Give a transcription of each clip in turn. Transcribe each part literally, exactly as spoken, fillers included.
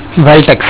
Wealth tax,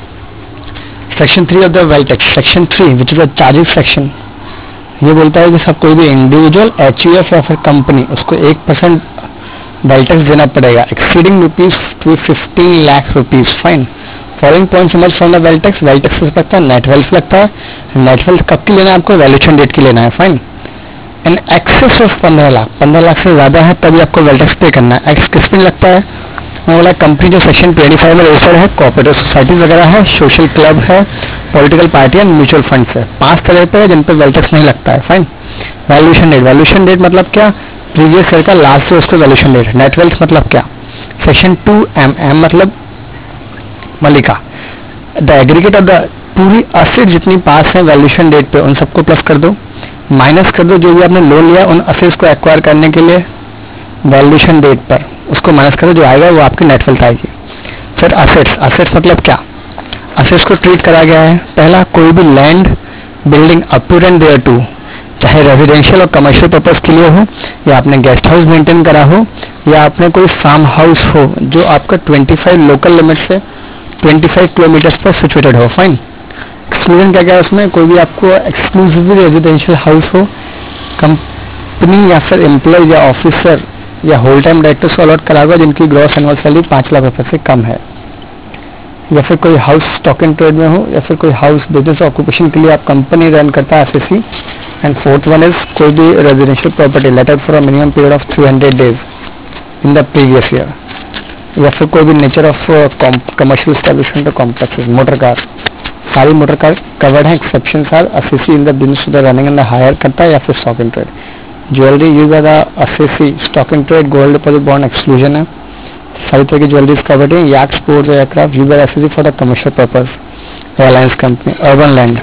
section three of the wealth tax, section three which is a charges section, ये बोलता है कि सब कोई भी इंडिविजुअल, एच यू एफ या फिर कंपनी उसको एक परसेंट वेल्थ टैक्स देना पड़ेगा exceeding rupees two fifteen lakh rupees. Fine, following points emerge from the wealth tax. Wealth tax लगता है, नेट वेल्थ लगता है। नेट वेल्थ कब की लेना है आपको? वैल्यूएशन डेट की लेना है। फाइन, इन एक्सेस ऑफ पंद्रह लाख, पंद्रह लाख से ज्यादा है तभी आपको वेल्थ टैक्स पे करना है। एक्स किस पे लगता है? वो बोला कंपनी जो सेक्शन ट्वेंटी फाइव में रजिस्टर्ड है, कोऑपरेटिव सोसाइटीज वगैरह है, सोशल क्लब है, political party and mutual funds है। पांच तरह पे है जिन पे वेल्थ टैक्स नहीं लगता है। Fine, valuation date, valuation date मतलब क्या? प्रीवियस ईयर का लास्ट ईयर उसको वैल्यूएशन डेट। नेट वेल्थ मतलब क्या? सेक्शन टू एम, एम मतलब मलिका, द एग्रीगेट ऑफ द पूरी असेट जितनी पास है वैल्यूएशन डेट पे उन सबको प्लस कर दो, माइनस कर दो जो भी आपने लोन लिया उन असेट्स को एक्वायर करने के लिए वैल्यूएशन डेट पर, उसको माइनस करो, जो आएगा वो आपकी नेट वेल्थ आएगी। फिर असेट्स, असेट्स मतलब क्या? असेट्स को ट्रीट करा गया है, पहला कोई भी land building up to and thereto, चाहे रेजिडेंशियल और कमर्शियल पर्पज के लिए हो, या आपने गेस्ट हाउस मेंटेन करा हो, या आपने कोई फार्म हाउस हो जो आपका पच्चीस लोकल लिमिट से पच्चीस किलोमीटर पर सिचुएटेड हो। फाइन, एक्सक्लूजन क्या क्या है उसमें? कोई भी आपको एक्सक्लूसिवली रेजिडेंशियल हाउस हो, कंपनी या फिर एम्प्लॉय या ऑफिसर या होल टाइम डायरेक्टर्स को अलॉट करा हुआ जिनकी ग्रॉस एनुअल सैलरी पाँच लाख रुपए से कम है, या फिर कोई हाउस स्टॉक एंड ट्रेड में हो, या फिर कोई हाउस बिजनेस ऑक्यूपेशन के लिए आप कंपनी रन करता है assessee. And fourth one is कोई भी residential property letter for a minimum period of three hundred days in the previous year, या फिर कोई भी nature of commercial establishment complexes, motor car, सारी मोटर कार कवर्ड है, exception are assessee in the business the running and hire करता है, या फिर stock and trade. Jewellery use by the assessee, stock and trade, gold deposit bond exclusion है, सारी तरह की ज्वेलरीज कवर्ड है, याक sports aircraft use by assessee for the commercial purpose, airlines company. Urban land,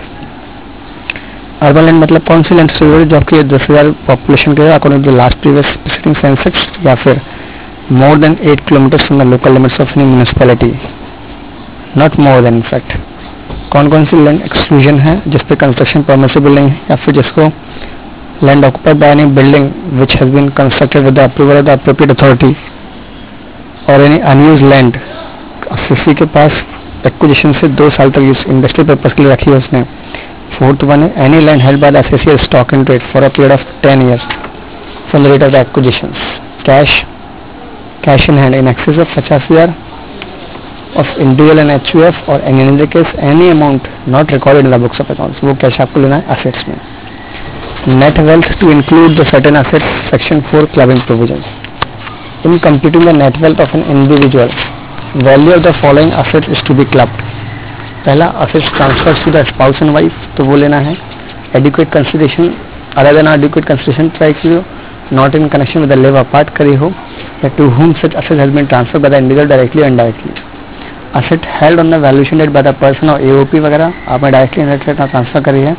urban land मतलब कौन सी land से जो आपकी दस हजार पॉपुलेशन के according to last previous sitting census, या फिर more than eight kilometre from the local limits of any municipality, not more than. In fact कौन कौन सी लैंड एक्सक्लूजन है? जिसपे कंस्ट्रक्शन परमिसिबल नहीं है, या फिर जिसको land occupied by any building which has been constructed with the approval of the appropriate authority, और एनी अनयूज्ड लैंड एसएससी के पास एक्विजिशन से दो साल तक इंडस्ट्री पर्पज के लिए रखी है उसने। फोर्थ वन है any land held by the assessee stock and trade for a period of ten years from the date of the acquisition. Cash, cash in hand in excess of पचास हजार of individual and H U F, और in in the case any amount not recorded in the books of accounts, वो cash आपको लेना है assets में। Net wealth to include the certain assets, section four clubbing provisions. In computing the net wealth of an individual, value of the following assets is to be clubbed. पहला assets transfer to the spouse and wife, तो वो लेना है। Adequate consideration, other than adequate consideration try की हो, not in connection with the live apart करी हो, या to whom such asset has been transfer by the individual directly और indirectly. Asset held on the valuation date by the person और AOP वगैरह आपने directly indirectly transfer करी है,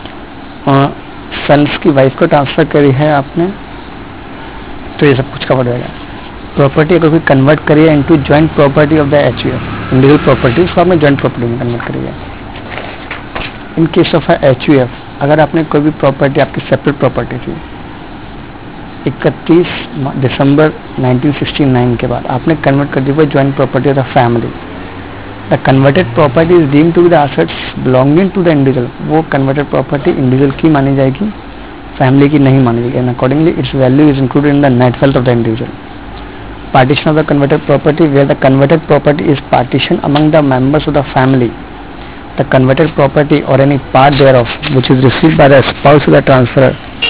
sons की वाइफ को ट्रांसफर करी है आपने, तो ये सब कुछ कवर हो जाएगा। प्रॉपर्टी अगर कोई कन्वर्ट करी है into joint property of the HUF, individual property उसको आपने जॉइंट प्रॉपर्टी में कन्वर्ट करी है। इन केस ऑफ एचयूएफ, अगर आपने कोई भी प्रॉपर्टी आपकी सेपरेट प्रॉपर्टी थी इकतीस दिसंबर नाइनटीन सिक्सटी नाइन के बाद आपने कन्वर्ट कर दी वो joint property of the family, the converted property is deemed to be the assets belonging to the individual, वो कन्वर्टेड प्रॉपर्टी इंडिविजुअल की मानी जाएगी, फैमिली की नहीं मानी जाएगी, and accordingly its value is included in the net wealth of the individual. Partition of the converted property, where the converted property is partitioned among the members of the family. The converted property or any part thereof which is received by the spouse of the transferor,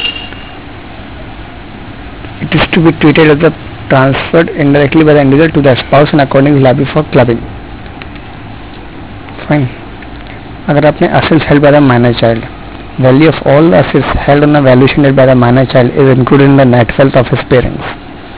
it is to be treated as the transferred indirectly by the individual to the spouse and accordingly liable for clubbing. Fine. अगर आपने assets held by the minor child, value of all the assets held on the valuation date by the minor child is included in the net wealth of his parents.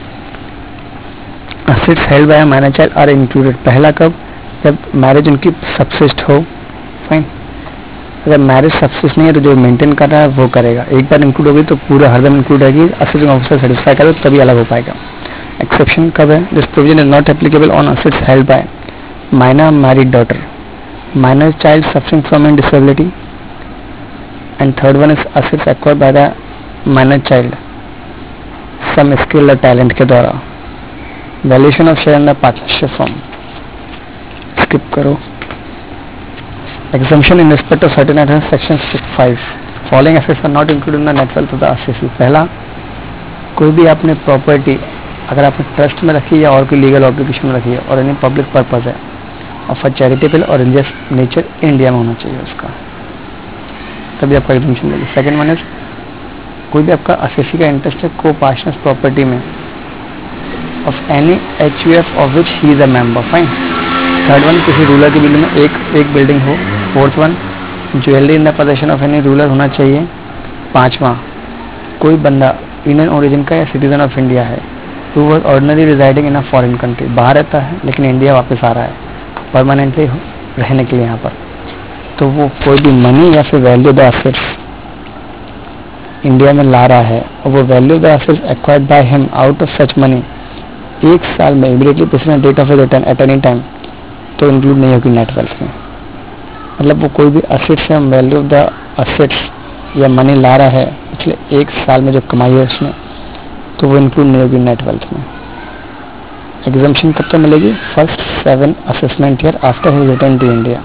Assets held by minor child are included, पहला कब? जब marriage उनकी subsist हो। Fine, अगर marriage subsist नहीं है तो जो मेंटेन कर रहा है वो करेगा, एक बार इंक्लूड होगी तो पूरा हरदम इंक्लूड रहेगी, असेट्स ऑफिसर सेटिस्फाई करे तभी अलग हो पाएगा। एक्सेप्शन कब है? This provision is not applicable on assets held by minor married daughter, minor child suffering from an disability, and third one is assets acquired by the minor child some skill और talent के द्वारा। Valuation of share in the partnership form, skip करो. Exemption in respect of certain items, section five. Following assets are not included in the net wealth of the assessee. पहला, कोई भी आपने property अगर आपने ट्रस्ट में रखी है या और कोई लीगल ऑब्लिगेशन में रखी है और इन्हें पब्लिक पर्पज है और फॉर चैरिटेबल और रिलीजियस नेचर इंडिया में होना चाहिए उसका, तभी आपका एग्जेम्पशन मिलेगी. सेकंड वन इज कोई भी आपका असेसी का इंटरेस्ट है को पार्टनर्स प्रॉपर्टी में of any H U F of which he is a member. Fine. Third one किसी रूलर की बिल्डिंग में एक एक बिल्डिंग हो. Fourth one jewellery in the possession of any ruler होना चाहिए. पांचवा कोई बंदा इंडियन ओरिजिन का या सिटीजन ऑफ इंडिया है to was ordinary residing in a foreign country, बाहर रहता है लेकिन इंडिया वापस आ रहा है परमानेंटली रहने के लिए यहाँ पर, तो वो कोई भी मनी या फिर वैल्यू द एसेट्स इंडिया में ला रहा है और वो value the assets acquired by him out of such money एक साल में इमीडिएटली पिछले date of return at any time, तो इंक्लूड नहीं होगी नेट वेल्थ में. मतलब वो कोई भी असेट्स या वैल्यू ऑफ द असेट्स या मनी ला रहा है पिछले एक साल में जो कमाई है उसने, तो वो इंक्लूड नहीं होगी नेट वेल्थ में. एग्जाम्पशन कब तक मिलेगी? First seven assessment year after his return to India.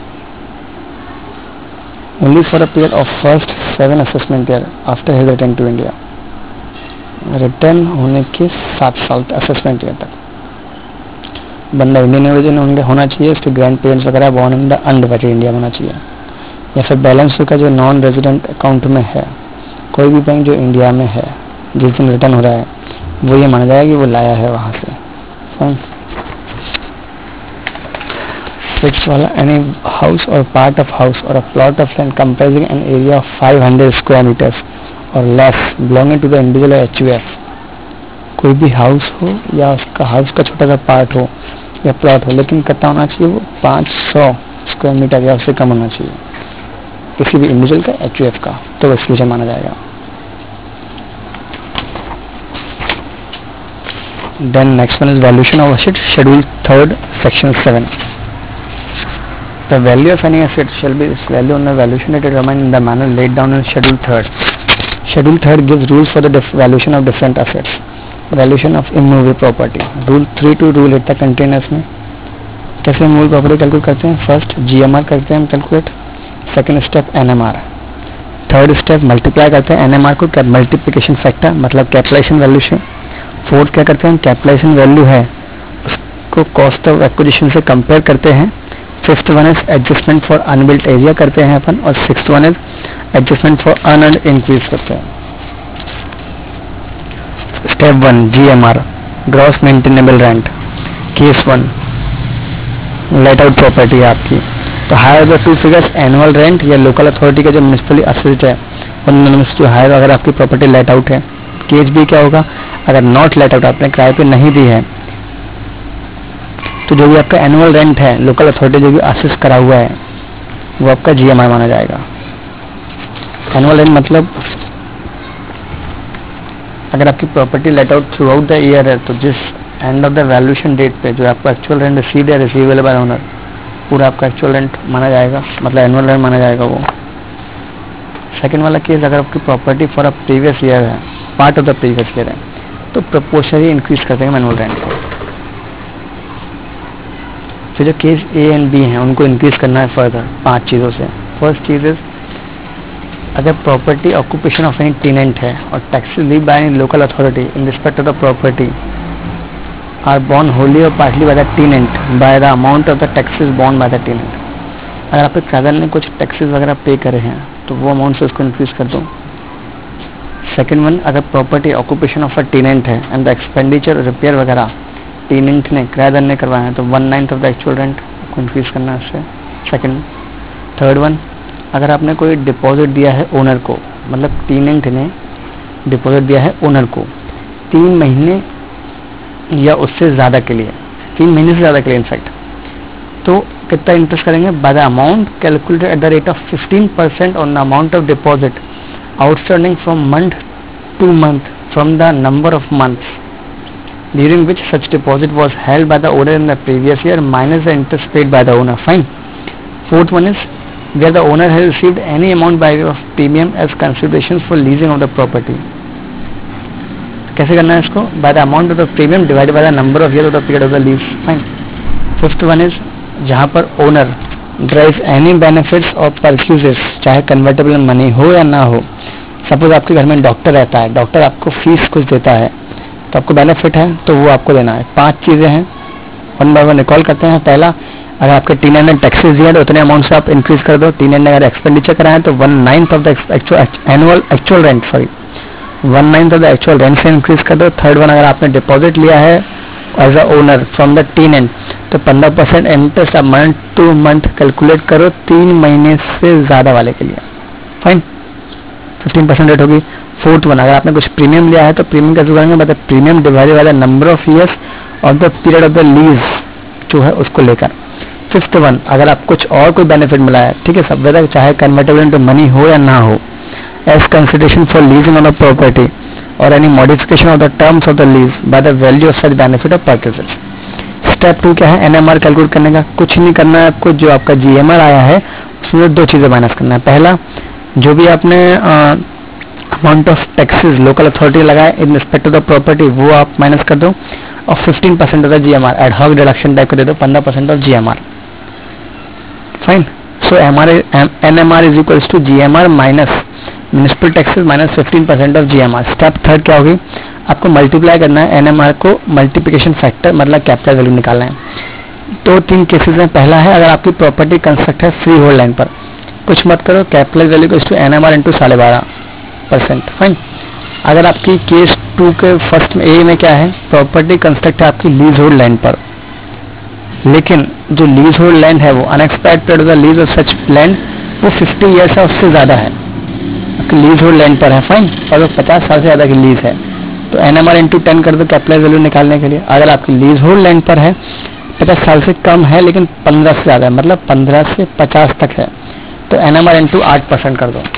Only for a period of first seven assessment year after his return to India. Return होने के सात साल असेसमेंट ईयर तक बंदा इंडियन ओरिजिन होना चाहिए, उसके ग्रैंड पेरेंट्स वगैरह born in the undivided India होना चाहिए, या फिर बैलेंस का जो नॉन रेजिडेंट अकाउंट में है कोई भी बैंक जो इंडिया में है जिस दिन रिटर्न हो रहा है वो ये माना जाएगा कि वो लाया है वहाँ से. फाइन. सिक्स वाला एनी हाउस और पार्ट ऑफ हाउस और a plot of land comprising an area of five hundred square metres और less belonging to the individual H U F. कोई भी हाउस हो या उसका हाउस का छोटा सा पार्ट हो या प्लॉट हो, लेकिन कितना होना चाहिए वो पाँच सौ स्क्वायर मीटर या उससे कम होना चाहिए किसी भी इंडिविजुअल का एच यू एफ का, तो एक्सक्लूजन माना जाएगा. Then next one is valuation of asset, schedule third section seven. The value of any asset shall be its value on the valuation determined in the manner laid down in schedule third. Schedule third gives rules for the valuation of different assets. Valuation of immovable property, rule three to rule eight तक containers में कैसे immovable property calculate करते हैं. First ji M are करते हैं हम calculate, second step N M R, third step multiply करते हैं एन एम आर को मल्टीप्लिकेशन फैक्टर मतलब कैपिटलाइजेशन वैल्यू से. फोर्थ क्या करते हैं, कैपिटलाइजेशन वैल्यू है उसको कॉस्ट ऑफ एक्विजिशन से कंपेयर करते हैं. Fifth one is adjustment for unbuilt area करते हैं अपन, और sixth one is adjustment for unearned increase करते हैं. Step one G M R gross maintainable rent. Case one let out property है आपकी, तो higher the two figures annual rent या लोकल अथॉरिटी का जो म्यूनिसिपली असेट है उन जो हायर अगर आपकी प्रॉपर्टी लेट आउट है. केस बी क्या होगा, अगर नॉट लेट आउट आपने किराए पे नहीं दी है तो जो भी आपका एनुअल रेंट है लोकल अथॉरिटी जो भी असेस करा हुआ है वो आपका जी एम आई माना जाएगा. एनुअल रेंट मतलब अगर आपकी property let out throughout the year है तो जिस end of the valuation date पे जो आपका एक्चुअल रेंट रिसीव्ड है रिसीवेबल बाय ओनर पूरा आपका एक्चुअल रेंट माना जाएगा, मतलब एनुअल रेंट माना जाएगा वो. सेकंड वाला केस अगर आपकी property for a previous year है part of the previous year है तो प्रोपोर्शनली इंक्रीज कर देंगे एनुअल रेंट को. फिर जो केस ए एंड बी हैं उनको इंक्रीज करना है फर्दर पांच चीज़ों से. फर्स्ट चीज़ इज अगर property occupation of any tenant है और taxes leave by any local authority in respect of the property are borne wholly और partly by the tenant by the amount of the taxes borne by the tenant. अगर आपके creditor ने कुछ taxes वगैरह पे करे हैं तो वो अमाउंट से उसको इंक्रीज कर दो. सेकेंड वन अगर property occupation of a tenant है एंड द एक्सपेंडिचर रिपेयर वगैरह टेनेंट ने क्रेडिटर ने करवाया है तो one ninth of the actual rent को इंक्रीज करना है उससे. सेकेंड. थर्ड वन अगर आपने कोई डिपॉजिट दिया है ओनर को, मतलब टेनेंट ने डिपॉजिट दिया है ओनर को तीन महीने या उससे ज़्यादा के लिए, तीन महीने से ज़्यादा के लिए इनफैक्ट, तो कितना इंटरेस्ट करेंगे by the amount calculated at the rate of fifteen percent on the amount of deposit outstanding from month to month from the number of months during which such deposit was held by the owner in the previous year minus the interest paid by the owner. Fine. Fourth one is where the owner has received any amount by way of premium as consideration for leasing of the property. कैसे करना है इसको? By the amount of the premium divided by the number of years of the period of the lease. Fine. Fifth one is जहाँ पर owner derive any benefits और purchases, चाहे convertible money हो या ना हो। सपोज आपके घर में डॉक्टर रहता है, डॉक्टर आपको फीस कुछ देता है तो आपको बेनिफिट है तो वो आपको देना है। पांच चीज़ें हैं, वन बाय वन रिकॉल करते हैं। पहला, अगर आपके टी नाइन ने टैक्सेस दिए तो उतने अमाउंट से आप इंक्रीज कर दो। टी नाइन ने अगर एक्सपेंडिचर कराएं तो one ninth of the annual actual rent sorry one ninth of the actual rent से इंक्रीज कर दो। थर्ड वन, अगर आपने डिपॉजिट लिया है as a owner from the tenant तो पंद्रह परसेंट इंटरेस्ट आप मंथ टू मंथ कैलकुलेट करो तीन महीने से ज़्यादा वाले के लिए, फाइन, फिफ्टीन परसेंट रेट होगी। फोर्थ वन, अगर आपने कुछ प्रीमियम लिया है तो प्रीमियम कैसे करेंगे, मतलब premium divided by the number of years और the period of the lease जो है उसको लेकर। फिफ्थ वन, अगर आप कुछ और कोई बेनिफिट मिला है, ठीक है, सब वेदर चाहे कन्वर्टेबल इनटू मनी हो या ना हो, as consideration for leasing on a property और any modification of the terms of the lease by the value of such benefit of purchases. Step two क्या है, एनएमआर कैलकुलेट करने का। कुछ नहीं करना है आपको, जो आपका जीएमआर आया है उसमें दो चीज़ें माइनस करना है। पहला, जो भी आपने amount of taxes local authority लगाए in respect to the property वो आप माइनस कर दो और fifteen percent of the GMR ad hoc deduction type को दे दो, पंद्रह percent of GMR, fine. So MR NMR is equals to GMR minus municipal taxes minus fifteen percent of GMR. Step third क्या होगी, आपको मल्टीप्लाई करना है NMR को मल्टीप्लिकेशन फैक्टर, मतलब कैपिटल वैल्यू निकालना है। दो तीन केसेस में, पहला है अगर आपकी प्रॉपर्टी कंस्ट्रक्ट है फ्री होल्ड लाइन पर, कुछ मत करो, capital value is to NMR into साढ़े बारह परसेंट, फाइन। अगर आपकी केस टू के फर्स्ट में ए में क्या है, प्रॉपर्टी कंस्ट्रक्ट है आपकी लीज होल्ड लैंड पर, लेकिन जो लीज होल्ड लैंड है वो unexpired period of the lease of such land वो फिफ्टी ईयर्स है उससे ज़्यादा है, आपकी लीज होल्ड लैंड पर है, फाइन, और वो पचास साल से ज़्यादा की लीज है तो N M R into ten कर दो कैपिटल वैल्यू निकालने के लिए। अगर आपकी लीज होल्ड लैंड पर है, पचास साल से कम है लेकिन पंद्रह से ज़्यादा है, मतलब पंद्रह से पचास तक है, तो एन एम आर इंटू आठ परसेंट कर दो।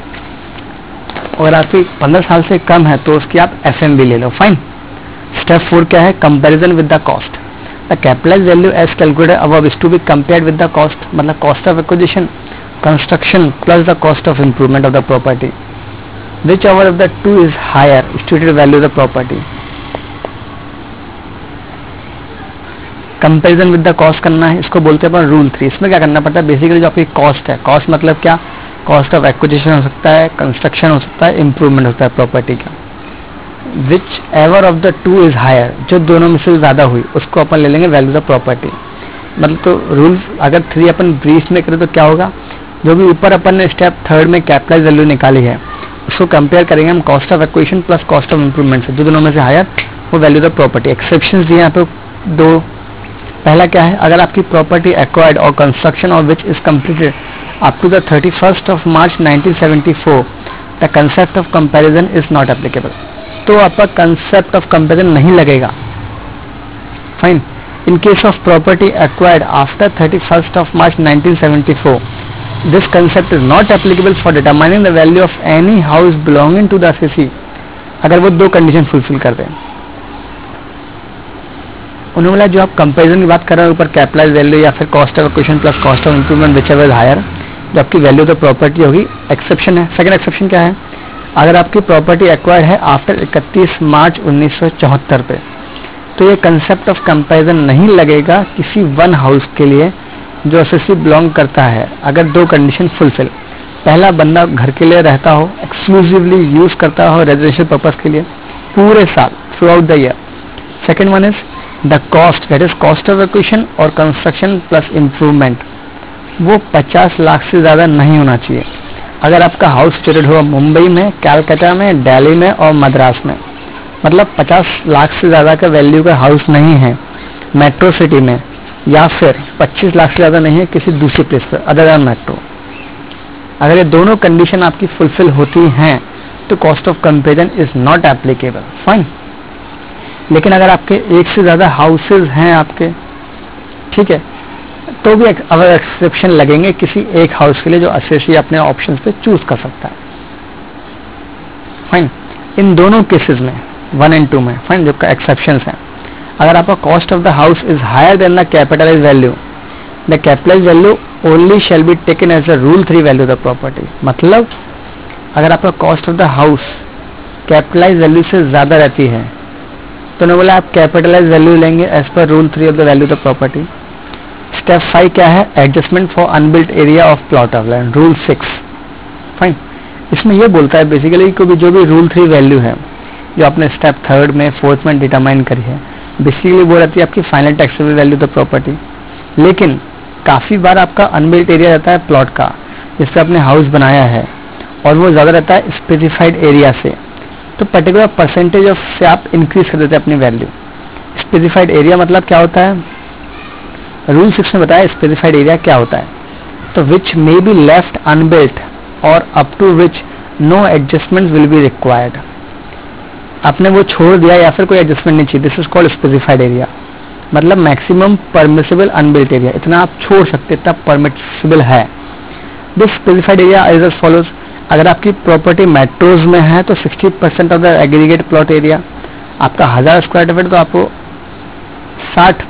अगर आपकी पंद्रह साल से कम है तो उसकी आप एफ एम बी ले लो, फाइन। स्टेप फोर क्या है, comparison with the cost. The capitalise value as calculated above is to be compared with the cost, मतलब cost of acquisition construction plus the cost of improvement of the property, whichever of the two is higher stated value of the property. Comparison with the cost करना है, इसको बोलते हैं अपन rule three. इसमें क्या करना पड़ता है, बेसिकली जो आपकी कॉस्ट है, कॉस्ट मतलब क्या, कॉस्ट ऑफ एक्विजिशन हो सकता है, कंस्ट्रक्शन हो सकता है, इंप्रूवमेंट होता है प्रॉपर्टी का, whichever of the two is higher, जो दोनों में से ज़्यादा हुई उसको अपन ले लेंगे वैल्यू ऑफ प्रॉपर्टी। मतलब तो रूल अगर थ्री अपन ब्रीफ में करें तो क्या होगा, जो भी ऊपर अपन ने स्टेप थर्ड में कैपिटलाइज वैल्यू निकाली है उसको कंपेयर करेंगे हम cost of acquisition plus cost of improvement से, जो दोनों में से हायर वो वैल्यू ऑफ प्रॉपर्टी। एक्सेप्शंस दिए यहाँ पे दो, पहला क्या है, अगर आपकी प्रॉपर्टी एक्वायर्ड और construction of which is completed up to the thirty first of March nineteen seventy four the concept of comparison is not applicable, तो आपका कंसेप्ट ऑफ कंपैरिजन नहीं लगेगा, fine. In case of property acquired after thirty first of March nineteen seventy four this concept is not applicable for determining the value of any house belonging to the assessee, अगर वो दो condition fulfil कर दें। उन्होंने बोला जो आप comparison की बात कर रहे हैं ऊपर कैपिटलाइज वैल्यू या फिर cost of acquisition plus cost of improvement whichever is higher, जो आपकी वैल्यू ऑफ प्रॉपर्टी होगी, एक्सेप्शन है। सेकंड एक्सेप्शन क्या है, अगर आपकी प्रॉपर्टी एक्वायर्ड है आफ्टर इकतीस मार्च उन्नीस सौ चौहत्तर पे, तो ये कंसेप्ट ऑफ कंपैरिजन नहीं लगेगा किसी वन हाउस के लिए जो एसएससी बिलोंग करता है, अगर दो कंडीशन फुलफिल। पहला, बंदा घर के लिए रहता हो, एक्सक्लूसिवली यूज करता हो रेजिडेंशियल पर्पज के लिए पूरे साल throughout the year. Second one is the cost, that is cost of acquisition और कंस्ट्रक्शन प्लस इंप्रूवमेंट, वो पचास लाख से ज़्यादा नहीं होना चाहिए। अगर आपका हाउस सिचुएटेड हो मुंबई में, कैलकाटा में, दिल्ली में और मद्रास में, मतलब पचास लाख से ज़्यादा का वैल्यू का हाउस नहीं है मेट्रो सिटी में, या फिर पच्चीस लाख से ज़्यादा नहीं है किसी दूसरी प्लेस पर अदर दैन मेट्रो, अगर ये दोनों कंडीशन आपकी फुलफिल होती हैं तो cost of comparison is not applicable, fine. लेकिन अगर आपके एक से ज़्यादा हाउसेज हैं आपके, ठीक है, तो भी अगर एक्सेप्शन लगेंगे किसी एक हाउस के लिए जो एसएससी अपने ऑप्शंस पे चूज कर सकता है, फाइन। इन दोनों केसेस में वन एंड टू में, फाइन, जो एक्सेप्शंस हैं, अगर आपका cost of the house is higher than the capitalise value, the capitalise value only shall be taken as the rule three value of the property. मतलब अगर आपका cost of the house capitalise value से ज़्यादा रहती है तो उन्होंने बोला आप कैपिटलाइज वैल्यू लेंगे as per rule three of the value of the property. Step five क्या है? Adjustment for unbuilt area of plot of land, rule six. Fine, इसमें ये बोलता है बेसिकली कि जो भी रूल थ्री वैल्यू है जो आपने स्टेप थर्ड में फोर्थ में डिटरमाइन करी है, बेसिकली वो रहती है आपकी final taxable value of the property. लेकिन काफ़ी बार आपका अनबिल्ट एरिया रहता है प्लॉट का, जिससे आपने हाउस बनाया है, और वो ज़्यादा रहता है स्पेसिफाइड एरिया से, तो पर्टिकुलर परसेंटेज ऑफ से आप इंक्रीज कर देते हैं अपनी वैल्यू। स्पेसिफाइड एरिया मतलब क्या होता है? रूल सिक्स में बताया स्पेसिफाइड एरिया क्या होता है। तो विच मे बी लेफ्ट अनबिल्ट और up to which no adjustment will be required. आपने वो छोड़ दिया या फिर कोई एडजस्टमेंट नहीं चाहिए, this is called specified area. मतलब मैक्सिमम परमिसिबल अनबिल्ट एरिया, इतना आप छोड़ सकते, इतना परमिसिबल है। This specified area is as follows. अगर आपकी प्रॉपर्टी मेट्रोज में है तो sixty percent of the aggregate plot area, आपका हजार स्क्वायर फीट तो आपको साठ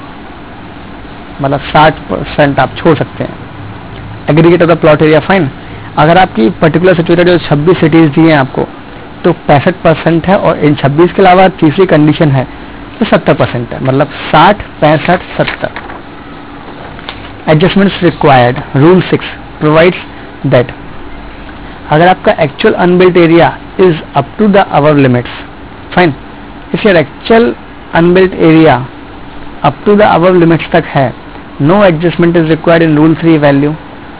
मतलब साठ परसेंट आप छोड़ सकते हैं aggregate of the plot area. Fine, अगर आपकी पर्टिकुलर सिचुएटेड जो छब्बीस सिटीज दी हैं आपको, तो पैंसठ परसेंट है, और इन छब्बीस के अलावा तीसरी कंडीशन है तो सत्तर परसेंट है, मतलब साठ पैंसठ सत्तर। Adjustments required, rule six provides that अगर आपका actual unbuilt area is up to the our limits, fine, if your actual unbuilt area up to the our limits तक है, no adjustment is required in rule three value.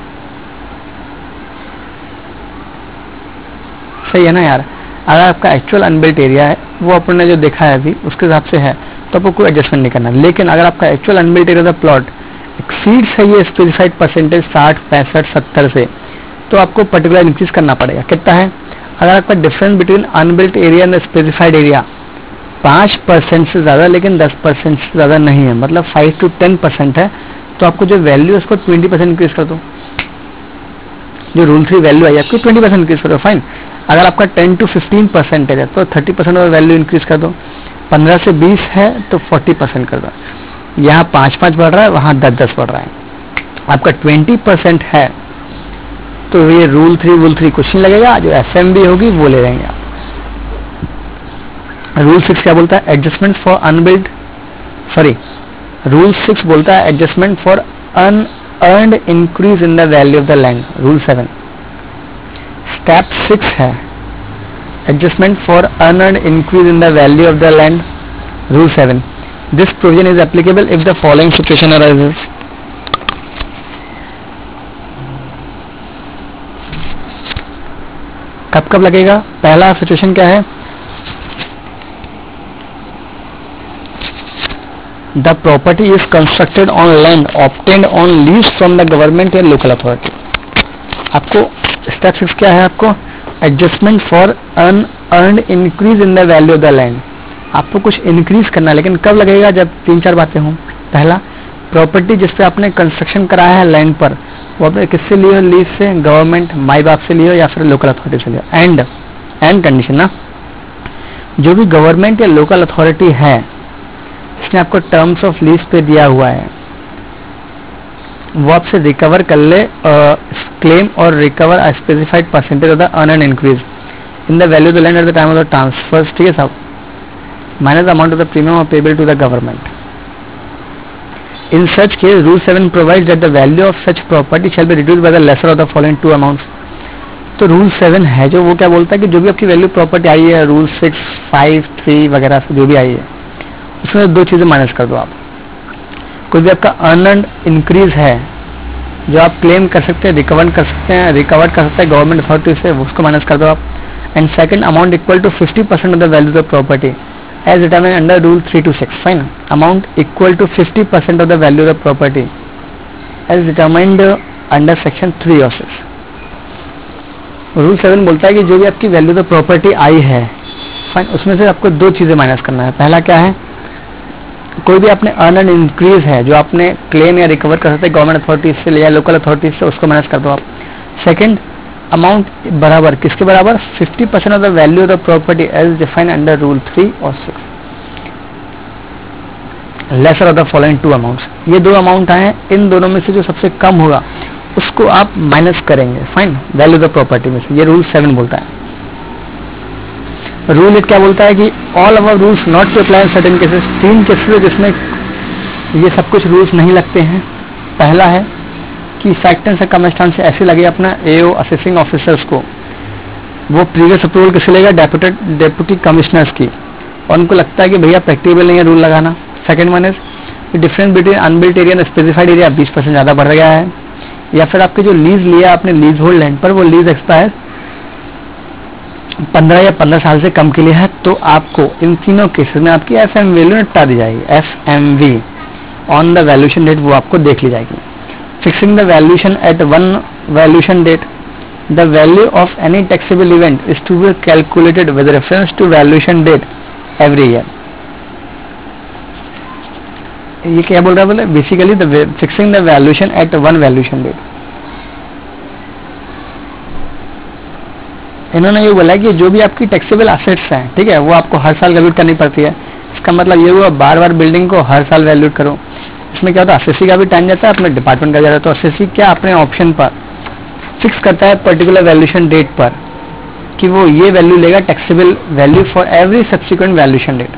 सही है ना यार? अगर आपका एक्चुअल अनबिल्ट एरिया है वो अपन ने जो देखा है अभी उसके हिसाब से है, तो आपको कोई एडजस्टमेंट नहीं करना। लेकिन अगर आपका एक्चुअल अनबिल्ट एरिया का प्लॉट एक्सीड्स है ये स्पेसिफाइड परसेंटेज साठ पैंसठ सत्तर से, तो आपको पर्टिकुलर इंक्रीज करना पड़ेगा। कितना है? अगर आपका difference between unbuilt area and specified area पाँच परसेंट से ज़्यादा लेकिन दस परसेंट से ज़्यादा नहीं है, मतलब फाइव टू टेन परसेंट है, तो आपको जो वैल्यू है उसको ट्वेंटी परसेंट इंक्रीज कर दो। जो रूल थ्री वैल्यू है आपकी ट्वेंटी परसेंट इंक्रीज कर दो। फाइन, अगर आपका टेन टू फिफ्टीन परसेंट है तो थर्टी परसेंट और वैल्यू इंक्रीज कर दो। पंद्रह से बीस है तो फोर्टी परसेंट कर दो। यहाँ पाँच पाँच बढ़ रहा है, वहाँ दस दस बढ़ रहा है। आपका ट्वेंटी परसेंट है तो ये रूल थ्री वूल थ्री कुछ नहीं लगेगा, जो एफ एम बी होगी वो ले लेंगे आप। रूल सिक्स क्या बोलता है? Adjustment for unbuilt sorry rule six बोलता है adjustment for unearned increase in the value of the land, rule seven. Step six है adjustment for unearned increase in the value of the land, rule seven. This provision is applicable if the following situation arises. कब कब लगेगा? पहला situation क्या है? The property is constructed on land obtained on lease from the government या local authority. आपको step six क्या है? आपको adjustment for unearned increase in the value of the land. आपको कुछ इंक्रीज करना है, लेकिन कब लगेगा? जब तीन चार बातें हों। पहला, प्रॉपर्टी जिस पे आपने कंस्ट्रक्शन कराया है लैंड पर, वो आपने किससे ली हो? लीज से, गवर्नमेंट माई बाप से लियो या फिर लोकल अथॉरिटी से लियो। एंड एंड कंडीशन ना, जो भी गवर्नमेंट या लोकल अथॉरिटी है इसने आपको टर्म्स ऑफ लीज पे दिया हुआ है, वो आपसे रिकवर कर ले क्लेम और recover a specified percentage of the unearned increase in the value of the land at the time of the transfer. ठीक है साहब, minus the amount of the premium payable to the government. In such case, Rule seven provides that the value of such property shall be reduced by the lesser of the following two amounts. तो rule seven है जो वो क्या बोलता है कि जो भी आपकी वैल्यू प्रॉपर्टी आई है रूल सिक्स फाइव थ्री वगैरह से जो भी आई है उसमें दो चीज़ें माइनस कर दो आप। कोई भी आपका अर्नड इंक्रीज है जो आप क्लेम कर सकते हैं, रिकवर कर सकते हैं, रिकवर कर सकते हैं गवर्नमेंट अथॉरिटी से, उसको माइनस कर दो आप। And second, amount equal to fifty percent of the value of the property as determined under rule three to six. Fine, amount equal to fifty percent of the value of the property as determined under section three or six. Rule seven बोलता है कि जो भी आपकी value of property आई है, fine, उसमें से आपको दो चीजें माइनस करना है। पहला क्या है? कोई भी आपने अर्न एंड इंक्रीज है जो आपने क्लेम या रिकवर कर सकते हैं गवर्नमेंट अथॉरिटी से या लोकल अथॉरिटी से, उसको माइनस कर दो आप। सेकंड, अमाउंट बराबर किसके बराबर? Fifty percent of the value of the property as defined under rule three और six, lesser of the following two amounts. ये दो अमाउंट आए हैं, इन दोनों में से जो सबसे कम होगा उसको आप माइनस करेंगे, fine, value of the property में से। ये रूल सेवन बोलता है। रूल एट क्या बोलता है कि all our rules not to apply in certain cases. तीन केसेस जिसमें ये सब कुछ रूल्स नहीं लगते हैं। पहला है कि फैक्टर से कम स्टैंड से ऐसे लगे अपना एओ असेसिंग ऑफिसर्स को, वो प्रीवियस अप्रूवल किसे लेगा, डेप्यूटी डेप्यूटी कमिश्नर्स की, और उनको लगता है कि भैया प्रैक्टिकल नहीं है रूल लगाना। Second one is difference between unbuilt area and specified area बीस परसेंट ज़्यादा बढ़ गया है, या फिर आपके जो लीज लिया आपने लीज होल्ड लैंड पर, वो लीज एक्सपायर पंद्रह या पंद्रह साल से कम के लिए है, तो आपको इन तीनों केसेस में आपकी एफ एम वैल्यू हटा दी जाएगी। F M V on the valuation date वो आपको देख ली जाएगी। Fixing the valuation at one valuation date, the value of any taxable event is to be calculated with reference to valuation date every year. ये क्या बोल रहा है, बोले basically the fixing the valuation at one valuation date. इन्होंने ये बोला कि जो भी आपकी टैक्सेबल एसेट्स हैं, ठीक है, वो आपको हर साल वैल्यूट करनी पड़ती है। इसका मतलब ये हुआ बार बार बिल्डिंग को हर साल वैल्यूट करो। इसमें क्या होता है, एसएससी का भी टाइम जाता है, अपने डिपार्टमेंट का जाता है। तो एसएससी क्या अपने ऑप्शन पर फिक्स करता है पर्टिकुलर वैल्यूएशन डेट पर कि वो ये वैल्यू लेगा taxable value for every subsequent valuation date.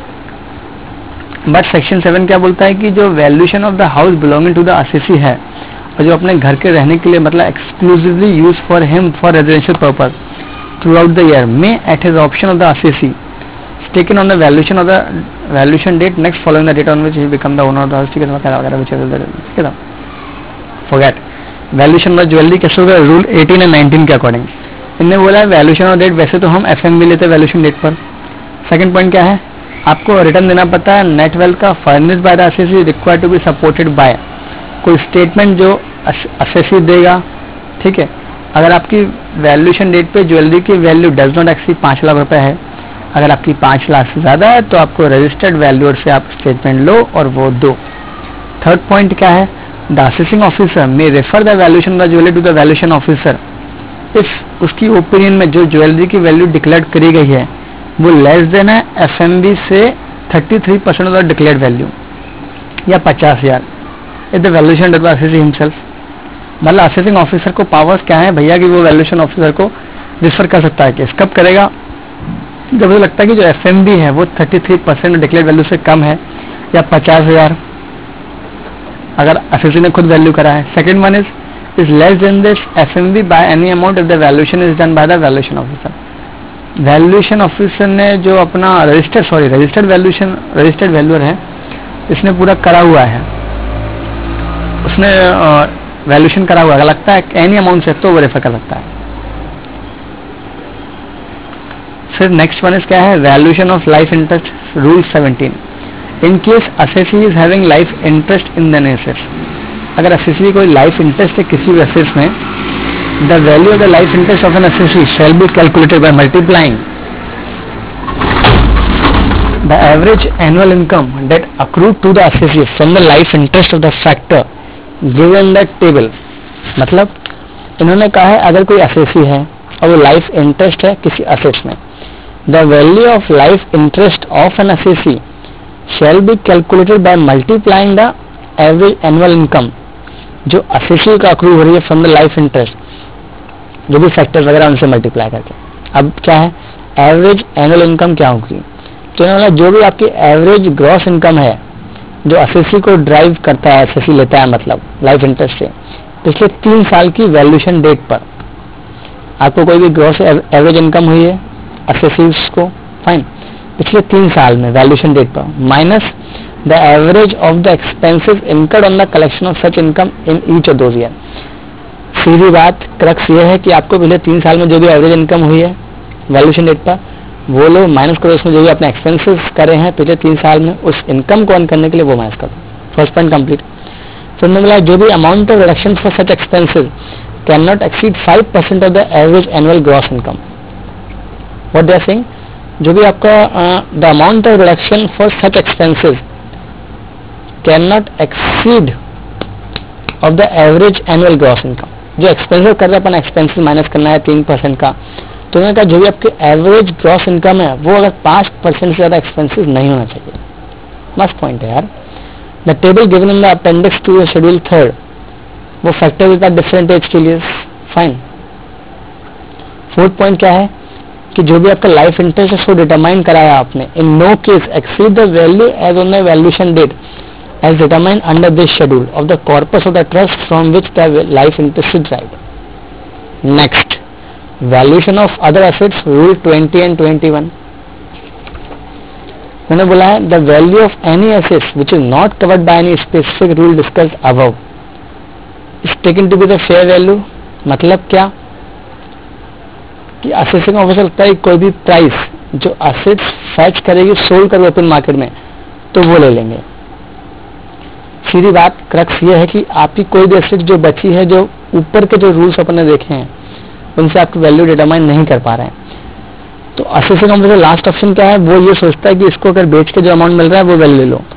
But section seven क्या बोलता है कि जो valuation of the house belonging to the assessee है, और जो अपने घर के रहने के लिए मतलब exclusively use for him for residential purpose throughout the year may at his option of the S S C is taken on the valuation of the valuation date next following the date on which he become the owner of the house, ठीक है, वगैरह वगैरह whichever the ठीक है ना। forget valuation of jewellery कैसे होगा, rule eighteen and nineteen के अकॉर्डिंग। इनने बोला वैल्यूएशन ऑफ डेट, वैसे तो हम एफ एम भी लेते हैं वैल्यूएशन डेट पर। सेकंड पॉइंट क्या है, आपको रिटर्न देना पड़ता है नेट वेल्थ का furnished by the assessee required to be supported by, कोई स्टेटमेंट जो एसएससी देगा, ठीक है। अगर आपकी वैल्यूएशन डेट पे ज्वेलरी की वैल्यू डज नॉट एक्सीड पाँच लाख रुपए है, अगर आपकी पाँच लाख से ज़्यादा है तो आपको रजिस्टर्ड वैल्यूअर से आप स्टेटमेंट लो और वो दो। थर्ड पॉइंट क्या है, the assessing officer may refer the valuation of the jewellery to the valuation officer if उसकी ओपिनियन में जो ज्वेलरी की वैल्यू डिक्लेयर करी गई है वो लेस देन है एफ एम बी से thirty three percent of the declared value, या पचास हजार if the valuation done by assessee himself. मतलब असेसिंग ऑफिसर को पावर्स क्या है भैया कि वो वैल्यूएशन ऑफिसर को रिफर कर सकता है। केस कब करेगा, जब मुझे लगता है कि जो एफएमबी है वो तैंतीस परसेंट डिक्लेयर्ड वैल्यू से कम है या पचास हजार अगर एसएससी ने खुद वैल्यू करा है। Second one is is less than this FMV by any amount if the valuation is done by the valuation officer. Valuation officer ने जो अपना registered sorry registered valuation registered valuer है इसने पूरा करा हुआ है, उसने वैल्यूएशन करा हुआ है, लगता है एनी अमाउंट से तो वो रेफर कर सकता है। फिर नेक्स्ट वन इज क्या है, valuation of life interest rule seventeen. In case assessee is having life interest in the assets, अगर एसएससी कोई लाइफ इंटरेस्ट है किसी भी एसेट्स में, the value of the life interest of an assessee shall be calculated by multiplying the average annual income that accrued to the assessee from the life interest of the factor given that table. मतलब इन्होंने कहा है अगर कोई SSC है और वो life interest है किसी एसेट्स में, the value of life interest of an assessee shall be calculated by multiplying the average annual income जो एसएससी का अक्रू हो रही है फ्रॉम द लाइफ इंटरेस्ट, जो भी फैक्टर वगैरह उनसे मल्टीप्लाई करके। अब क्या है एवरेज एनुअल इनकम क्या होगी, तो इन्होंने जो भी आपकी एवरेज ग्रॉस इनकम है जो एसएससी को ड्राइव करता है, एसएससी लेता है मतलब लाइफ इंटरेस्ट से, पिछले तीन साल की वैल्यूएशन डेट पर आपको कोई भी ग्रॉस एवरेज इनकम हुई है एसएससी को, फाइन, पिछले तीन साल में वैल्यूएशन डेट पर minus the average of the expenses incurred on the collection of such income in each of those year. सीधी बात क्रक्स ये है कि आपको पिछले तीन साल में जो भी एवरेज इनकम हुई है वैल्यूएशन डेट पर वो लो माइनस करो, उसमें जो भी अपने एक्सपेंसेस करे हैं पिछले तीन साल में उस इनकम को अर्न करने के लिए वो माइनस करो। First point complete. फिर मिला जो भी amount of reduction for such expenses can not exceed five percent of the average annual gross income. What they are saying, जो भी आपका the amount of reduction for such expenses can not exceed of the average annual gross income, जो expensive कर रहे हैं अपन expenses minus करना है तीन परसेंट का, तो उन्होंने कहा जो भी आपके एवरेज ग्रॉस इनकम है वो अगर पाँच परसेंट से ज़्यादा एक्सपेंसिव नहीं होना चाहिए। मस्त पॉइंट है यार। The table given in the appendix to schedule third वो फैक्टर विद डिफरेंट एज के लिए, फाइन। फोर्थ पॉइंट क्या है कि जो भी आपका लाइफ इंटरेस्ट है उसको डिटरमाइन कराया आपने, in no case exceed the value as on the valuation date as determined under this schedule of the corpus of the trust from which the life interest is derived. Next, valuation of other assets, rule twenty and twenty-one. मैंने बोला है the value of any assets which is not covered by any specific rule discussed above is taken to be the fair value. मतलब क्या कि assessing officer लगता है कोई भी प्राइस जो असेट्स फैच करेगी सोल्ड कर ओपन मार्केट में तो वो ले लेंगे. सीधी बात क्रक्स ये है कि आपकी कोई भी एसेट जो बची है, जो ऊपर के जो रूल्स अपन ने देखे हैं उनसे आपकी वैल्यू डिटरमाइन नहीं कर पा रहे हैं, तो असेसिंग ऑफिसर लास्ट ऑप्शन क्या है, वो ये सोचता है कि इसको अगर बेच के जो अमाउंट मिल रहा है वो वैल्यू ले लो.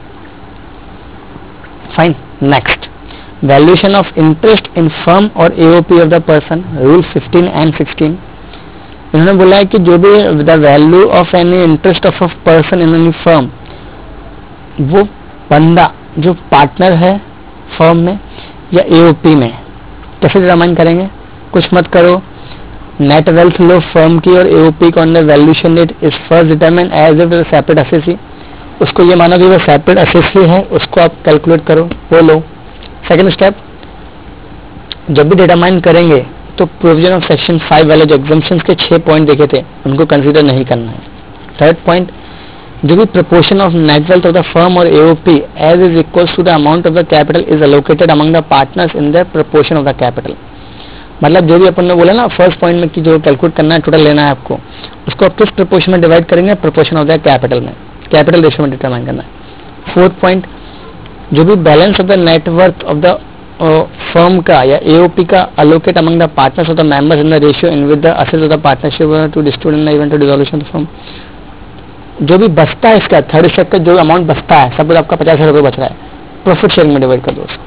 Fine. Next, valuation of interest in firm और AOP of the person, rule fifteen and sixteen. इन्होंने बोला है कि जो भी the value of any interest of a person in any firm, वो बंदा जो पार्टनर है फर्म में या एओपी में, कैसे डिटरमाइन करेंगे. कुछ मत करो, नेट वेल्थ लो फर्म की और एओपी का on the valuation date is first determine as if it separate assessee. उसको ये मानो कि वो सेपरेट असेसी है, उसको आप कैलकुलेट करो, वो लो. सेकेंड स्टेप, जब भी डिटरमाइन करेंगे तो प्रोविजन ऑफ सेक्शन फाइव वाले जो एग्जम्पशंस के छह पॉइंट देखे थे उनको कंसीडर नहीं करना है. थर्ड पॉइंट, जो भी proportion of net wealth of the firm और AOP as is equals to the amount of the capital is allocated among the partners in the proportion of the capital. मतलब जो भी अपन ने बोला ना फर्स्ट पॉइंट में कि जो कैलकुलेट करना है, टोटल लेना है आपको, उसको आप किस प्रपोर्शन में डिवाइड करेंगे, प्रपोर्शन ऑफ द कैपिटल में, कैपिटल रेशियो में डिटरमाइन करना है. फोर्थ पॉइंट, जो भी balance of the net worth of the firm का या एओपी का allocate among the partners of the members in the ratio in with the assets of the partnership to distribute in the event of dissolution of firm. जो भी बचता है इसका third step का जो अमाउंट बचता है, सपोज आपका पचास हजार रुपये बच रहा है, प्रॉफिट शेयरिंग में डिवाइड कर दो उसको.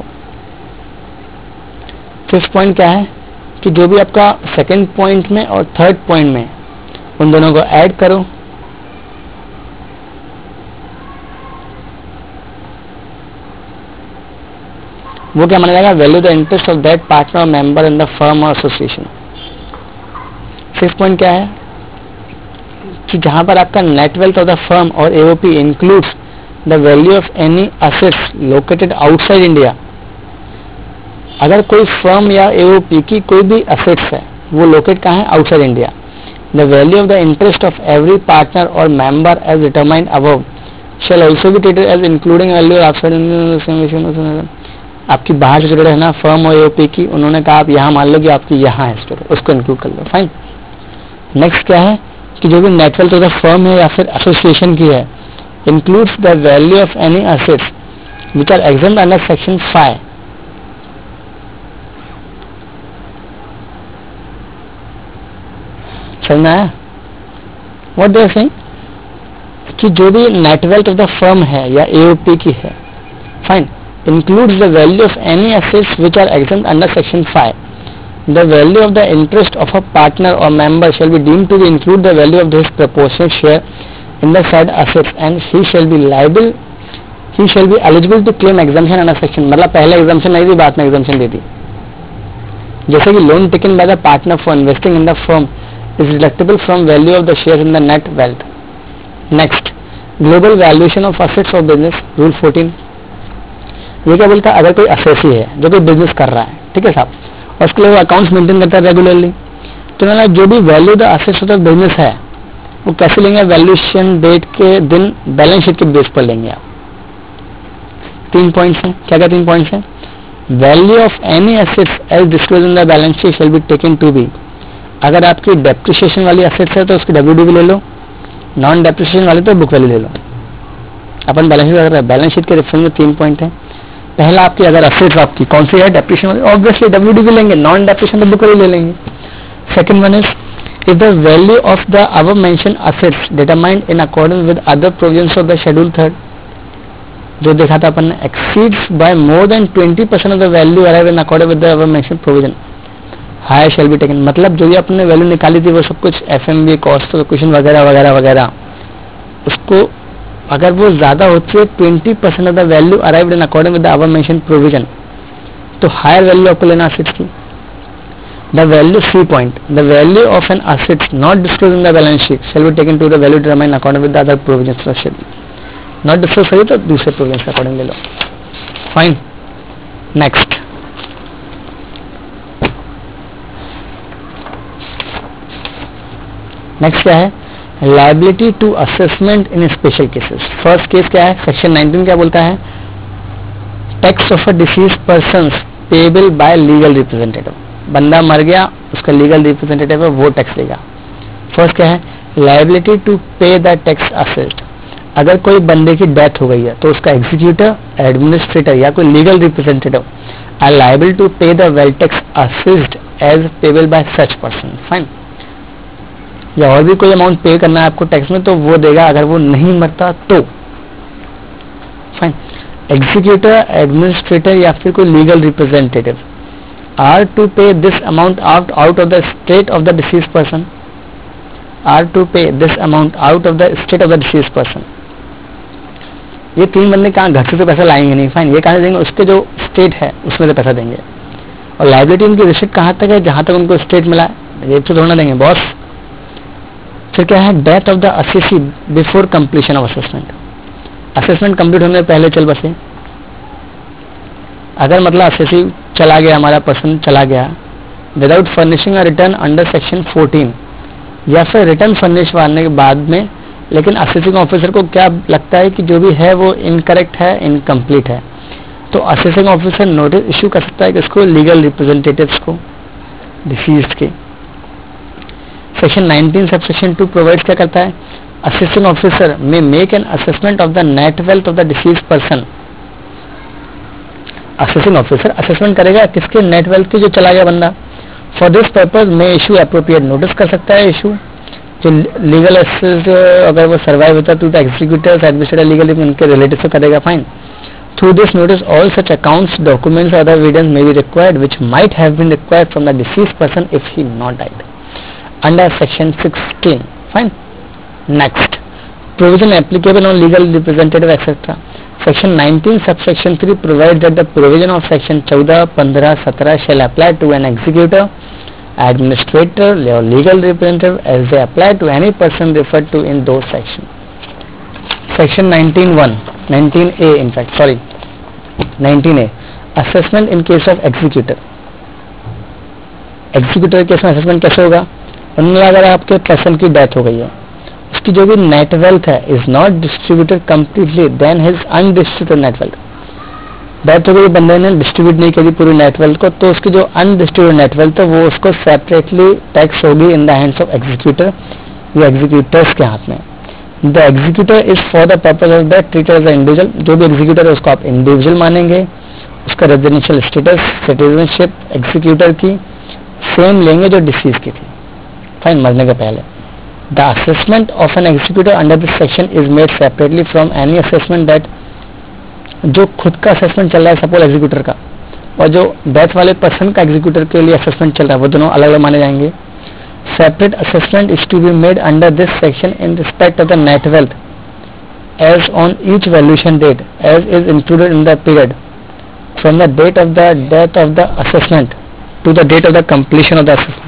फिफ्थ पॉइंट क्या है कि जो भी आपका सेकंड पॉइंट में और थर्ड पॉइंट में उन दोनों को ऐड करो, वो क्या माना जाएगा, value the interest of that partner और मेंबर इन द फर्म और एसोसिएशन. फिफ्थ पॉइंट क्या है कि जहां पर आपका net wealth of the firm और AOP includes the value of any assets located outside India. अगर कोई फर्म या एओपी की कोई भी असेट्स है वो लोकेट कहाँ है, outside India, the value of the interest of every partner और member as determined above shall also be treated as including value outside India. आपकी बाहर से जुड़े है ना फर्म और एओपी की, उन्होंने कहा आप यहाँ मान लो कि आपकी यहाँ है स्टोर, उसको इंक्लूड कर लो. फाइन. नेक्स्ट क्या है कि जो भी नेटवर्क ऑफ द फर्म है या फिर एसोसिएशन की है, includes the value of any assets which are exempt under section five. समझना है व्हाट दे आर सेइंग कि जो भी नेटवेल्थ ऑफ द फर्म है या एओपी की है, fine, includes the value of any assets which are exempt under section five. The value of the interest of a partner or member shall be deemed to be include the value of his proportionate share in the said assets and he shall be liable, he shall be eligible to claim exemption under section. मतलब पहले exemption नहीं दी, बाद में exemption दे दी. जैसे कि loan taken by the partner for investing in the firm is deductible from value of the shares in the net wealth. Next, global valuation of assets of business, rule fourteen. ये क्या बोलता है, अगर कोई assessee है जो कोई business कर रहा है, ठीक है साहब, और उसके लिए वो अकाउंट्स मेंटेन करता है रेगुलरली, तो ना जो भी value the assets of the business है वो कैसे लेंगे, वैल्यूएशन डेट के दिन बैलेंस शीट के बेस पर लेंगे आप. तीन पॉइंट्स हैं. क्या क्या तीन पॉइंट्स हैं, value of any assets as disclose in the balance sheet shall be taken to be. अगर आपकी डेप्रिसिएशन वाली एसेट्स है तो उसकी डब्ल्यूडीवी ले लो, नॉन डेप्रिसिएशन वाले तो बुक वैल्यू ले लो. अपन बैलेंस शीट अगर बैलेंस शीट के रेफरेंस में तीन पॉइंट है. पहला आपकी अगर असेट्स आपकी कौन सी है, डेप्रिसिएशन वाली, ऑब्वियसली डब्ल्यूडीवी लेंगे, नॉन डेप्रिसिएशन तो बुक वैल्यू ले लेंगे. Second one is if the value of the above mentioned assets determined in accordance with other provisions of the schedule third, जो देखा था अपन ने, exceeds by more than twenty percent of the value arrived in accordance with the above mentioned provision, higher shall be taken. मतलब जो भी आपने value निकाली थी वो सब कुछ एफएमवी, कॉस्ट क्वेश्चन वगैरह वगैरह वगैरह, उसको अगर वो ज्यादा होती है twenty percent of the value arrived in according with the above mentioned provision, तो हायर वैल्यू आपको लेना असेट्स की. The value C point, the value of an assets not disclose in the balance sheet shall be taken to the value determined according with the other provisions of schedule. Not disclose करिए तो दूसरे provisions के according ले लो. Fine. Next, next क्या है? Liability to assessment in special cases. First case क्या है? सेक्शन नाइनटीन क्या बोलता है? Tax of a deceased person payable by legal representative. बंदा मर गया, उसका लीगल रिप्रेजेंटेटिव है, वो टैक्स लेगा. फर्स्ट क्या है? Liability to pay the tax assessed. अगर कोई बंदे की डेथ हो गई है तो उसका एग्जीक्यूटर, एडमिनिस्ट्रेटर या कोई legal representative are liable to pay the wealth tax assessed as payable by such person. Fine. या और भी कोई अमाउंट पे करना है आपको टैक्स में तो वो देगा, अगर वो नहीं मरता तो. फाइन. एग्जीक्यूटर, एडमिनिस्ट्रेटर या फिर कोई legal representative are to pay this amount out out of the state of the deceased person. Are to pay this amount out of the state of the deceased person. ये तीन बंदे कहाँ घर से तो पैसा लाएंगे नहीं. फाइन. ये कहाँ देंगे? उसके जो स्टेट है उसमें से पैसा देंगे. और लायबिलिटी उनकी रिसिप्ट कहाँ तक है? जहां तक उनको स्टेट मिला है, ये तो थोड़ा देंगे बॉस. फिर क्या है? Death of the assessee before completion of assessment. Assessment complete होने से पहले चल बसे. अगर मतलब असेसी चला गया, हमारा पर्सन चला गया without furnishing a return under section fourteen, या फिर रिटर्न फर्निश करने के बाद में, लेकिन असेसिंग ऑफिसर को क्या लगता है कि जो भी है वो इनकरेक्ट है, इनकम्प्लीट है, तो असेसिंग ऑफिसर नोटिस इश्यू कर सकता है कि इसको लीगल रिप्रेजेंटेटिव्स को डिसीज्ड के. Section nineteen sub section two provides क्या करता है? Assessing officer may make an assessment of the net wealth of the deceased person. Assessing officer assessment करेगा किसके? नेट वेल्थ की, जो चला गया बंदा. For this purpose may issue appropriate notice कर सकता है. इशू जो लीगल एसेस अगर वो सर्वाइव होता है तो एग्जीक्यूटिव, एडमिनिस्ट्रेटर, लीगल उनके रिलेटिव से करेगा. Fine. Through this notice all such accounts, documents, other evidence may be required which might have been required from the deceased person if he not died under section sixteen. Fine. Next, provision applicable on legal representative etc. Section nineteen subsection three provides that the provision of section fourteen, fifteen, seventeen shall apply to an executor, administrator or legal representative as they apply to any person referred to in those sections. Section nineteen one, nineteen A in fact, sorry, nineteen A, assessment in case of executor. executor case में assessment कैसे होगा? उन्होंने अगर आपके person की death हो गई है, उसकी जो भी नेट वेल्थ है is not distributed completely then his undistributed net wealth. Death हो गई, बंदे ने डिस्ट्रीब्यूट नहीं करी पूरी नेट वेल्थ को, तो उसकी जो अनडिस्ट्रीब्यूटेड नेट वेल्थ है वो उसको सेपरेटली टैक्स होगी in the hands of executor या एग्जीक्यूटर्स के हाथ में. The executor is for the purpose of that treated as individual. जो भी एग्जीक्यूटर है उसको आप इंडिविजुअल मानेंगे. उसका रेजिडेंशियल स्टेटस, सिटीजनशिप एग्जीक्यूटर की सेम लेंगे जो डिसीज की थी. फाइन. मरने के पहले. The assessment of an executor under this section is made separately from any assessment that जो खुद का assessment चल रहा है सपोज एग्जीक्यूटर का, और जो डेथ वाले पर्सन का एग्जीक्यूटर के लिए assessment चल रहा है, वो दोनों अलग अलग माने जाएंगे. Separate assessment is to be made under this section in respect of the net wealth as on each valuation date as is included in the period from the date of the death of the assessment to the date of the completion of the assessment.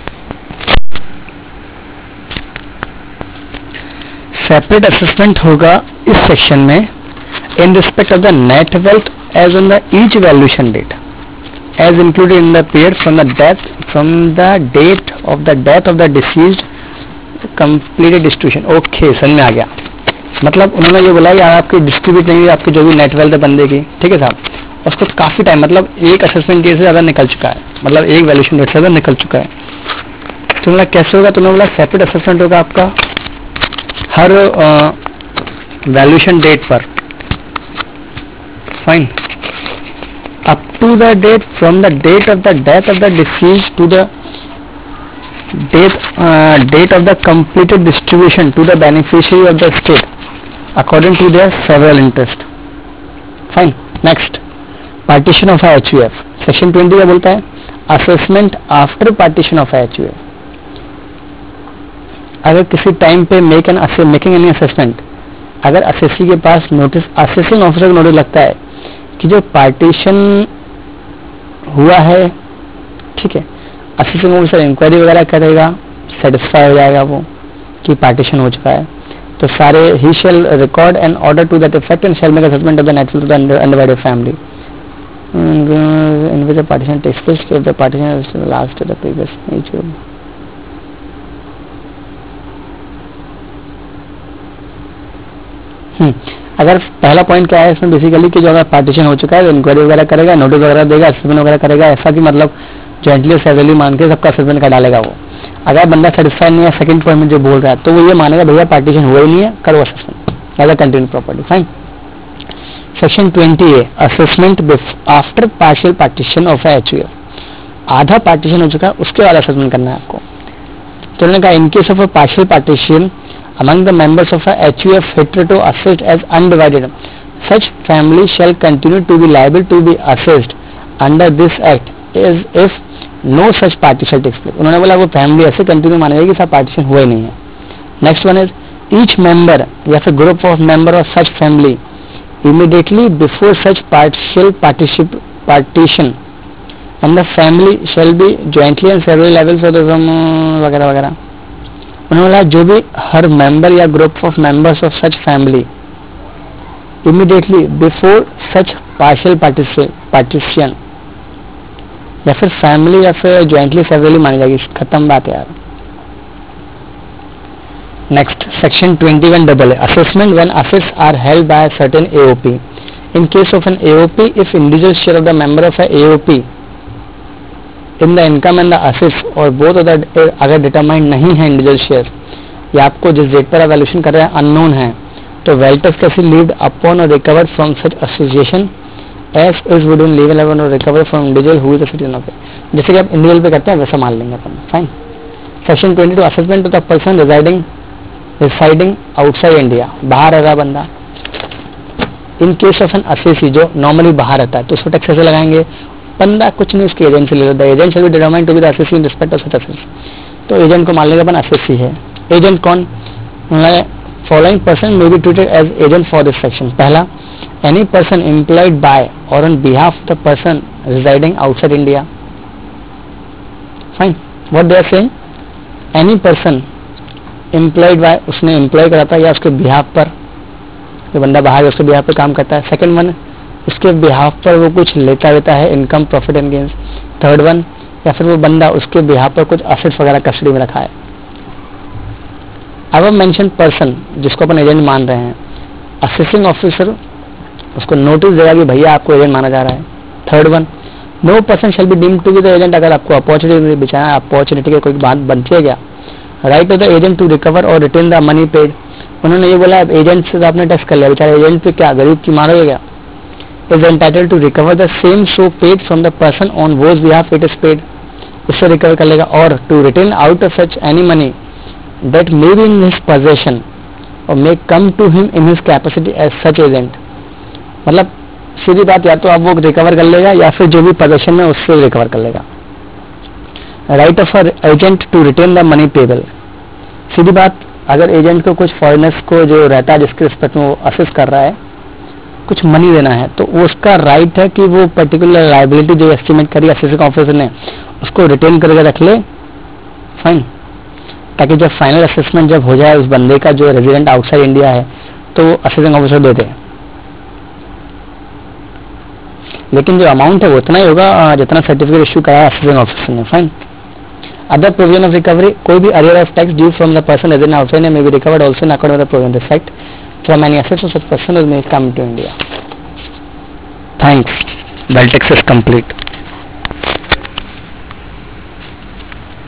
Separate assessment होगा इस सेक्शन में in respect of the net wealth as on the each valuation date as included in the period from the death from the date of the death of the deceased completed distribution. Okay, समझ में आ गया. मतलब उन्होंने ये बोला कि आपकी distribute नहीं हुई आपकी जो भी नेट वेल्थ है बंदे की, ठीक है साहब, उसको काफी टाइम, मतलब एक असेसमेंट डेट से ज्यादा निकल चुका है, मतलब एक वैल्यूएशन डेट से ज्यादा निकल चुका है. तो बोला कैसे होगा? तो उन्होंने बोला सेपरेट असेसमेंट होगा आपका हर वैल्यूएशन डेट पर. Fine. Up to the date from the date of the death of the deceased to the date date of the completed distribution to the beneficiary of the state according to their several interest. Fine. Next, partition of H U F. Section twenty क्या बोलता है? Assessment after partition of H U F. अगर किसी time पे make an making any assessment, अगर assessee के पास notice, assessing officer को नोटिस लगता है कि जो पार्टीशन हुआ है, ठीक है, असेसिंग ऑफिसर इंक्वायरी वगैरह करेगा, सेटिस्फाई हो जाएगा वो कि पार्टीशन हो चुका है, तो सारे ही shall record and order to that effect and shall make assessment of the net wealth of the undivided family. in which the partition takes place if the partition is the last of the previous nature. Hmm अगर पहला point क्या है इसमें basically कि जो अगर partition हो चुका है इंक्वायरी वगैरह करेगा, नोटिस वगैरह देगा, असेसमेंट वगैरह करेगा, ऐसा कि मतलब जॉइंटली सेवरली मान के सबका असेसमेंट कर डालेगा वो. अगर बंदा सेटिस्फाइड नहीं है सेकंड पॉइंट में जो बोल रहा है तो वो ये मानेगा भैया पार्टीशन हुआ ही नहीं है, करो assessment as a continue property. Fine. Section twenty A assessment after partial partition of HUF. आधा पार्टीशन हो चुका है उसके बाद असेसमेंट करना है आपको. तो उन्होंने कहा in case of a partial partition among the members of a H U F hitherto assessed as undivided, such family shall continue to be liable to be assessed under this act as if no such partition takes place. उन्होंने बोला वो family ऐसे continue मानेगी कि सब partition हुआ ही नहीं है. Next one is each member या फिर group of member of such family immediately before such partial particip partition and the family shall be jointly and severally liable for the वगैरह वगैरह. उन्होंने बोला जो भी हर मेंबर या group of members of such family immediately before such partial partition या फिर फैमिली या फिर ज्वाइंटली सेवरली मानी जाएगी. खत्म बात है यार. Next section twenty one double A assessment when assets are held by certain AOP. In case of an AOP if individual share of the member of AOP in the income and the assets और both of the अगर determined नहीं है individual share या आपको जिस date पर valuation कर रहे हैं अननोन है तो वेल्टर्स कैसे लीव्ड अपॉन और recover from such association as is would in leave eleven और recover from individual who is the citizen of. जैसे कि आप इंडिविजुअल पे करते हैं वैसा मान लेंगे अपन. Fine. Section twenty two assessment of the person residing residing outside India. बाहर रह रहा बंदा in case of an assessee जो नॉर्मली बाहर रहता है तो उसको टैक्स कैसे लगाएंगे. बंदा कुछ नहीं उसके एजेंट से ले लेता है. Agent shall be determined to be the assessee in respect of such assessee. तो एजेंट को मान लेगा अपन असेसी है. एजेंट कौन. Following person may be treated as agent for this section. पहला एनी पर्सन एम्प्लॉयड बाय और on behalf the person residing outside India. Fine. What they are saying any person employed by उसने employ करा था या उसके behalf पर जो बंदा बाहर है उसके बिहाफ पर काम करता है. सेकंड वन उसके बिहाफ पर वो कुछ लेता रहता है income profit and gains. Third one या फिर वो बंदा उसके बिहाफ पर कुछ असेट्स वगैरह कस्टडी में रखा है. अब मेंशन पर्सन जिसको अपन एजेंट मान रहे हैं असेसिंग ऑफिसर उसको नोटिस देगा कि भैया आपको एजेंट माना जा रहा है. Third one no person shall be deemed to be the agent. अगर आपको अपॉर्चुनिटी बेचारा अपॉर्चुनिटी की कोई बात बनती है क्या right of the agent to recover और रिटेन द मनी पेड. उन्होंने ये बोला एजेंट से तो आपने टैक्स कर लिया बेचारा एजेंट पे क्या गरीब की मारोगे क्या. is entitled to recover the same so paid from the person on whose behalf it is paid. उससे रिकवर कर लेगा. और to retain out of such any money that may be in his possession or may come to him in his capacity as such agent. मतलब सीधी बात या तो आप वो रिकवर कर लेगा या फिर जो भी पोजेशन में उससे रिकवर कर लेगा. Right of agent to retain the money payable. सीधी बात अगर एजेंट को कुछ फॉरेनर्स को जो रहता है जिसके रिस्पेक्ट में वो असेस कर रहा है कुछ मनी देना है तो उसका राइट है कि वो पर्टिकुलर लायबिलिटी जो एस्टिमेट करी असेसिंग ऑफिसर ने उसको रिटेन करके रख ले. फाइन. ताकि जब फाइनल असेसमेंट जब हो जाए उस बंदे का जो रेजिडेंट आउटसाइड इंडिया है तो असेसिंग ऑफिसर दे दे. लेकिन जो अमाउंट है वो उतना ही होगा जितना सर्टिफिकेट इश्यू कराया असेसिंग ऑफिसर ने. Fine. Other provision of recovery कोई भी arrear of tax due from the person resident outside may be recovered also in according with the provision this act from any assets of such person as may come to India. Thanks. Valtex is complete.